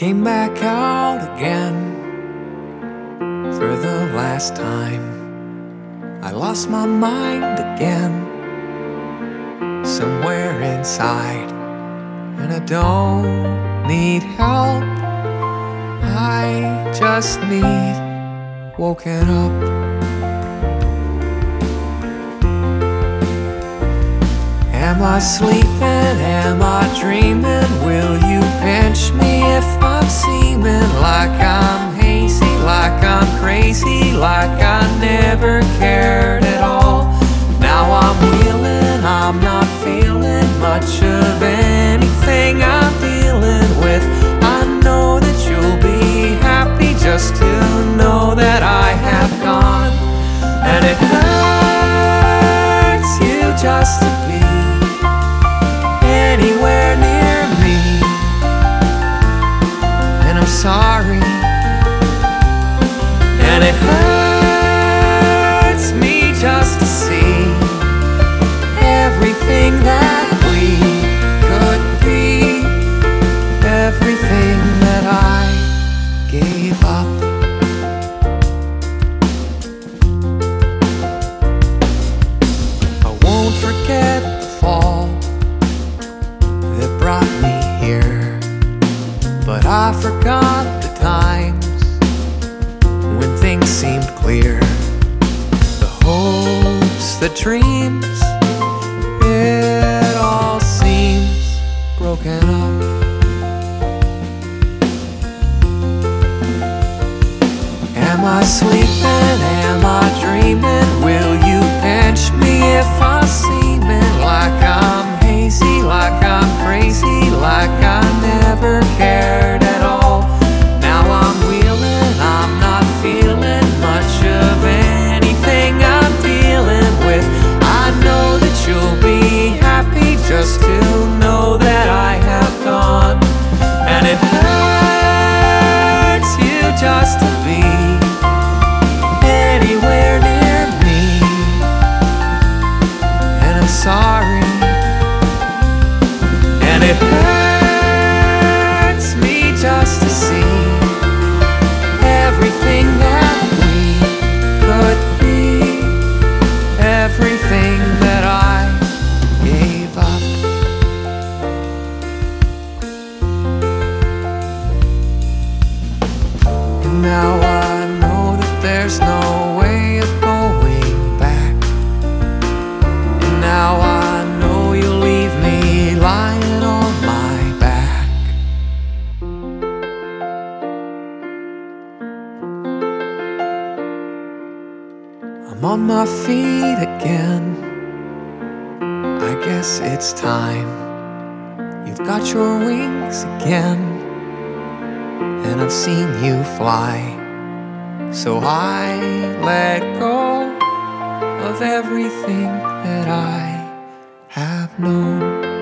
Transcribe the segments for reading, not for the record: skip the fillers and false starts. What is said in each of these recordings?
came back out again for the last time. I lost my mind again, somewhere inside. And I don't need help, I just need woken up. Am I sleeping? Am I dreaming? Will you pinch me if I'm seeming like I'm hazy, like I'm crazy, like I never cared at all? Now I'm wheeling, I'm not feeling much of anything I'm dealing with. I know that you'll be happy just to know that I have gone. And it hurts you just to be anywhere near me. And I'm sorry. And it hurts me just to see everything that we could be, everything that I gave up. I won't forget the fall that brought me here, but I forgot the times when things seemed clear. The hopes, the dreams, it all seems broken up. Am I sleeping? Am I dreaming? Will you pinch me if I'm seeming like I'm hazy, like I'm crazy, like I never cared at all? Now I'm wheeling, I'm not feeling much of anything I'm dealing with. I know that you'll be happy just to know that I have gone. And it hurts you just to be anywhere near me. And I'm sorry. And it hurts me just to see everything that we could be, everything that I gave up. And now I know that there's no way of going back. And now I know you'll leave me lying on my back. I'm on my feet again. I guess it's time. You've got your wings again, and I've seen you fly. So I let go of everything that I have known.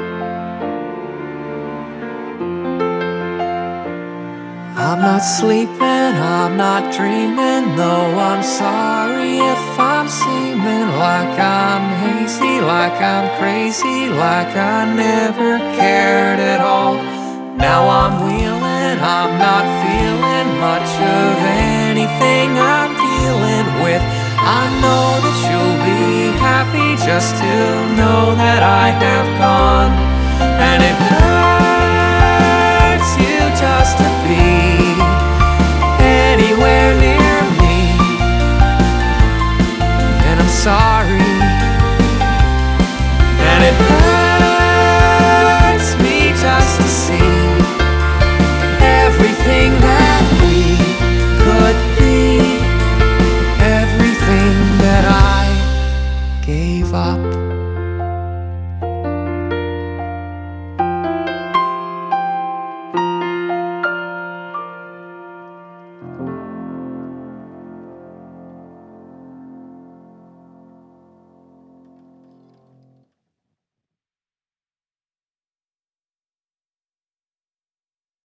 I'm not sleeping, I'm not dreaming, though I'm sorry if I'm seeming like I'm hazy, like I'm crazy, like I never cared at all. Now I'm wheeling, I'm not feeling much of anything I'm dealing with. I know that you'll be happy just to know that I have gone.